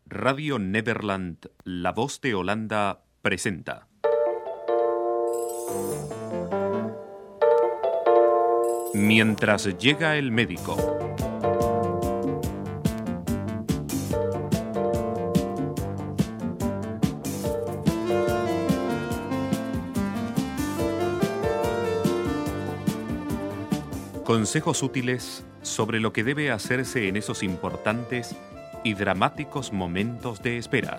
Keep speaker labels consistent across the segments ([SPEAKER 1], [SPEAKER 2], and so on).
[SPEAKER 1] Radio Nederland, La Voz de Holanda, presenta. Mientras llega el médico. Consejos útiles sobre lo que debe hacerse en esos importantes y dramáticos momentos de espera.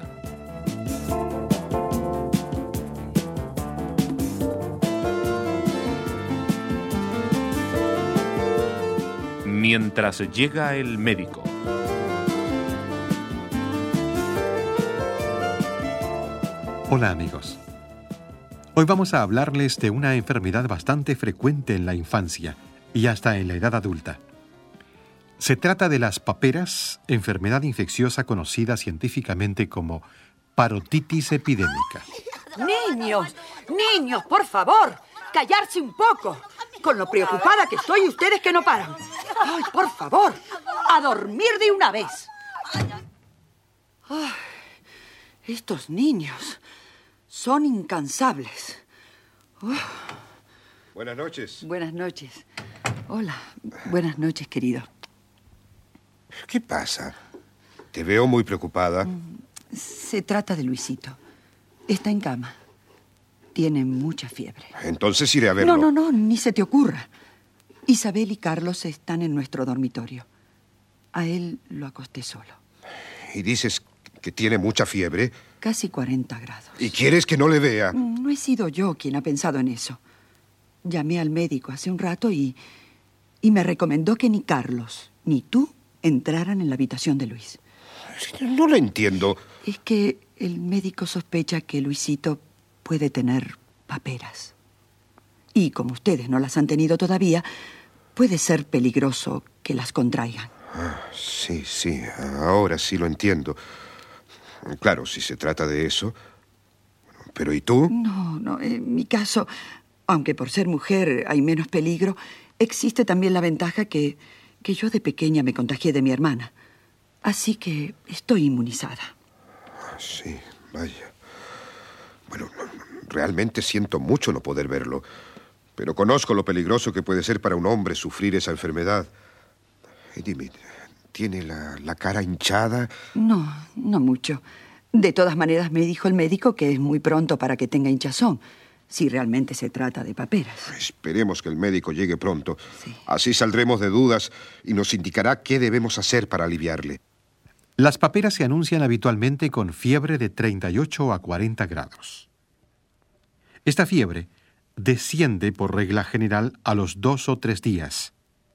[SPEAKER 1] Mientras llega el médico.
[SPEAKER 2] Hola amigos. Hoy vamos a hablarles de una enfermedad bastante frecuente en la infancia y hasta en la edad adulta. Se trata de las paperas, enfermedad infecciosa conocida científicamente como parotitis epidémica.
[SPEAKER 3] Niños, por favor, callarse un poco. Con lo preocupada que estoy, ustedes que no paran. Ay, por favor, a dormir de una vez. Ay, estos niños son incansables.
[SPEAKER 4] Buenas noches.
[SPEAKER 3] Buenas noches. Hola, buenas noches, querido.
[SPEAKER 4] ¿Qué pasa? Te veo muy preocupada.
[SPEAKER 3] Se trata de Luisito. Está en cama. Tiene mucha fiebre.
[SPEAKER 4] Entonces iré a verlo.
[SPEAKER 3] No, ni se te ocurra. Isabel y Carlos están en nuestro dormitorio. A él lo acosté solo.
[SPEAKER 4] ¿Y dices que tiene mucha fiebre?
[SPEAKER 3] Casi 40 grados.
[SPEAKER 4] ¿Y quieres que no le vea?
[SPEAKER 3] No he sido yo quien ha pensado en eso. Llamé al médico hace un rato y me recomendó que ni Carlos ni tú entraran en la habitación de Luis.
[SPEAKER 4] No lo entiendo.
[SPEAKER 3] Es que el médico sospecha que Luisito puede tener paperas. Y como ustedes no las han tenido todavía, puede ser peligroso que las contraigan.
[SPEAKER 4] Sí, ahora sí lo entiendo. Claro, si se trata de eso. ¿Pero y tú?
[SPEAKER 3] No, en mi caso, aunque por ser mujer hay menos peligro, existe también la ventaja que yo de pequeña me contagié de mi hermana. Así que estoy inmunizada.
[SPEAKER 4] Sí, vaya. Bueno, realmente siento mucho no poder verlo. Pero conozco lo peligroso que puede ser para un hombre sufrir esa enfermedad. Y dime, ¿tiene la cara hinchada?
[SPEAKER 3] No mucho. De todas maneras, me dijo el médico que es muy pronto para que tenga hinchazón, si realmente se trata de paperas.
[SPEAKER 4] Esperemos que el médico llegue pronto.
[SPEAKER 3] Sí.
[SPEAKER 4] Así saldremos de dudas y nos indicará qué debemos hacer para aliviarle.
[SPEAKER 2] Las paperas se anuncian habitualmente con fiebre de 38 a 40 grados. Esta fiebre desciende por regla general a los 2 o 3 días.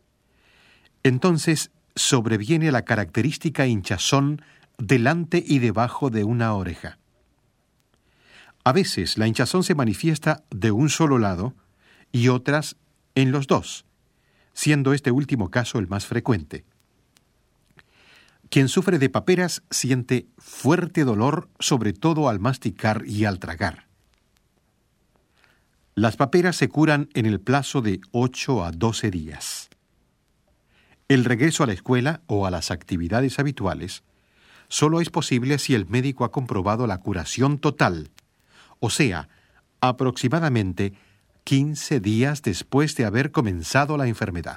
[SPEAKER 2] Entonces sobreviene la característica hinchazón delante y debajo de una oreja. A veces la hinchazón se manifiesta de un solo lado y otras en los dos, siendo este último caso el más frecuente. Quien sufre de paperas siente fuerte dolor, sobre todo al masticar y al tragar. Las paperas se curan en el plazo de 8 a 12 días. El regreso a la escuela o a las actividades habituales solo es posible si el médico ha comprobado la curación total, o sea, aproximadamente 15 días después de haber comenzado la enfermedad.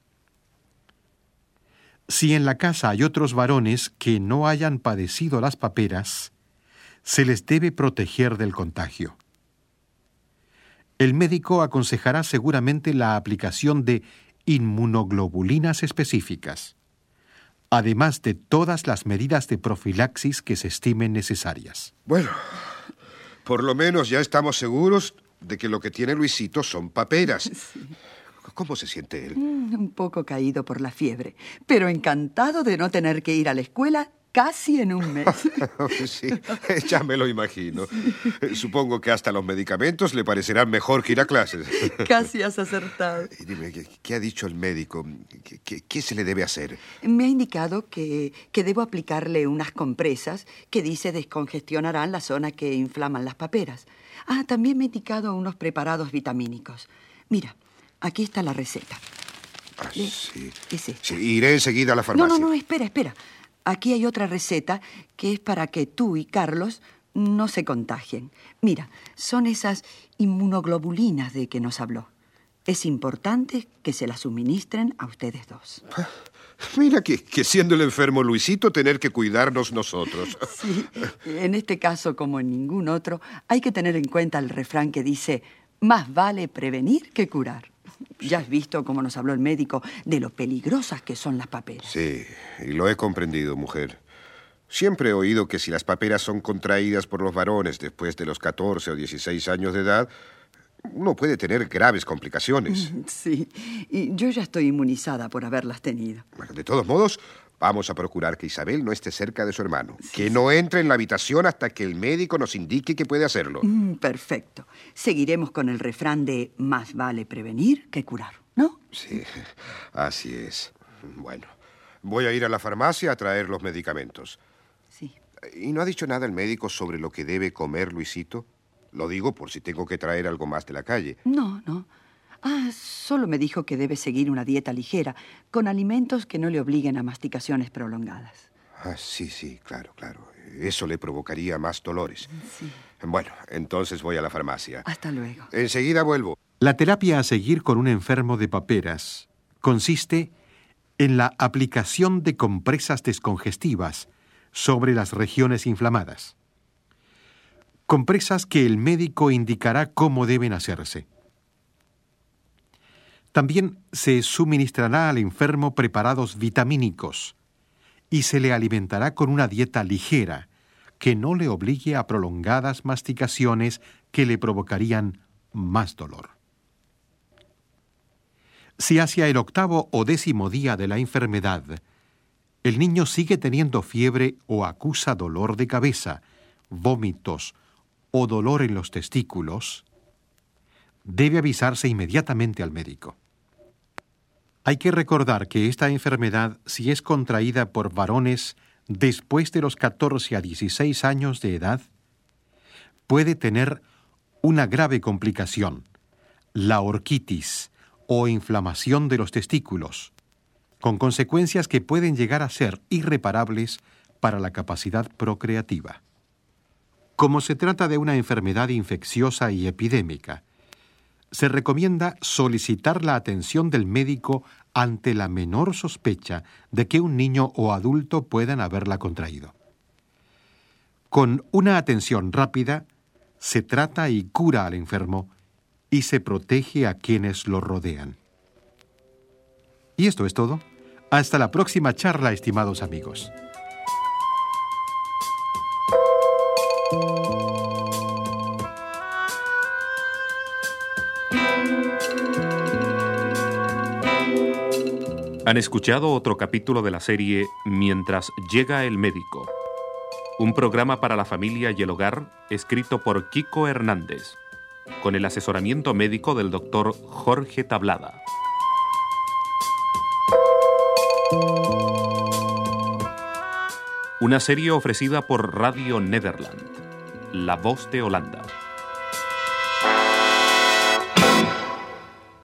[SPEAKER 2] Si en la casa hay otros varones que no hayan padecido las paperas, se les debe proteger del contagio. El médico aconsejará seguramente la aplicación de inmunoglobulinas específicas, además de todas las medidas de profilaxis que se estimen necesarias.
[SPEAKER 4] Bueno, por lo menos ya estamos seguros de que lo que tiene Luisito son paperas.
[SPEAKER 3] Sí.
[SPEAKER 4] ¿Cómo se siente él?
[SPEAKER 3] Un poco caído por la fiebre, pero encantado de no tener que ir a la escuela casi en un mes.
[SPEAKER 4] Sí, ya me lo imagino. Supongo que hasta los medicamentos le parecerán mejor que ir a clases.
[SPEAKER 3] Casi has acertado.
[SPEAKER 4] Y dime, ¿qué ha dicho el médico? ¿Qué se le debe hacer?
[SPEAKER 3] Me ha indicado que debo aplicarle unas compresas que dice descongestionarán la zona que inflaman las paperas. También me ha indicado unos preparados vitamínicos. Mira, aquí está la receta.
[SPEAKER 4] Sí.
[SPEAKER 3] Es esta.
[SPEAKER 4] Sí, iré enseguida a la farmacia.
[SPEAKER 3] No, espera. aquí hay otra receta que es para que tú y Carlos no se contagien. Mira, son esas inmunoglobulinas de que nos habló. Es importante que se las suministren a ustedes dos.
[SPEAKER 4] Mira que siendo el enfermo Luisito, tener que cuidarnos nosotros.
[SPEAKER 3] Sí, en este caso, como en ningún otro, hay que tener en cuenta el refrán que dice: más vale prevenir que curar. Ya has visto cómo nos habló el médico de lo peligrosas que son las paperas.
[SPEAKER 4] Sí, y lo he comprendido, mujer. Siempre he oído que si las paperas son contraídas por los varones después de los 14 o 16 años de edad, uno puede tener graves complicaciones.
[SPEAKER 3] Sí, y yo ya estoy inmunizada por haberlas tenido.
[SPEAKER 4] Bueno, de todos modos, vamos a procurar que Isabel no esté cerca de su hermano. Sí, que no entre en la habitación hasta que el médico nos indique que puede hacerlo.
[SPEAKER 3] Perfecto. Seguiremos con el refrán de más vale prevenir que curar, ¿no?
[SPEAKER 4] Sí, así es. Bueno, voy a ir a la farmacia a traer los medicamentos.
[SPEAKER 3] Sí.
[SPEAKER 4] ¿Y no ha dicho nada el médico sobre lo que debe comer Luisito? Lo digo por si tengo que traer algo más de la calle.
[SPEAKER 3] No. Solo me dijo que debe seguir una dieta ligera, con alimentos que no le obliguen a masticaciones prolongadas.
[SPEAKER 4] Sí, claro. Eso le provocaría más dolores.
[SPEAKER 3] Sí.
[SPEAKER 4] Bueno, entonces voy a la farmacia.
[SPEAKER 3] Hasta luego.
[SPEAKER 4] Enseguida vuelvo.
[SPEAKER 2] La terapia a seguir con un enfermo de paperas consiste en la aplicación de compresas descongestivas sobre las regiones inflamadas. Compresas que el médico indicará cómo deben hacerse. También se suministrará al enfermo preparados vitamínicos y se le alimentará con una dieta ligera que no le obligue a prolongadas masticaciones que le provocarían más dolor. Si hacia el 8º o 10º día de la enfermedad el niño sigue teniendo fiebre o acusa dolor de cabeza, vómitos o dolor en los testículos, debe avisarse inmediatamente al médico. Hay que recordar que esta enfermedad, si es contraída por varones después de los 14 a 16 años de edad, puede tener una grave complicación, la orquitis o inflamación de los testículos, con consecuencias que pueden llegar a ser irreparables para la capacidad procreativa. Como se trata de una enfermedad infecciosa y epidémica, se recomienda solicitar la atención del médico ante la menor sospecha de que un niño o adulto puedan haberla contraído. Con una atención rápida, se trata y cura al enfermo y se protege a quienes lo rodean. Y esto es todo. Hasta la próxima charla, estimados amigos.
[SPEAKER 1] Han escuchado otro capítulo de la serie Mientras llega el médico, un programa para la familia y el hogar escrito por Kiko Hernández, con el asesoramiento médico del doctor Jorge Tablada. Una serie ofrecida por Radio Nederland, La Voz de Holanda.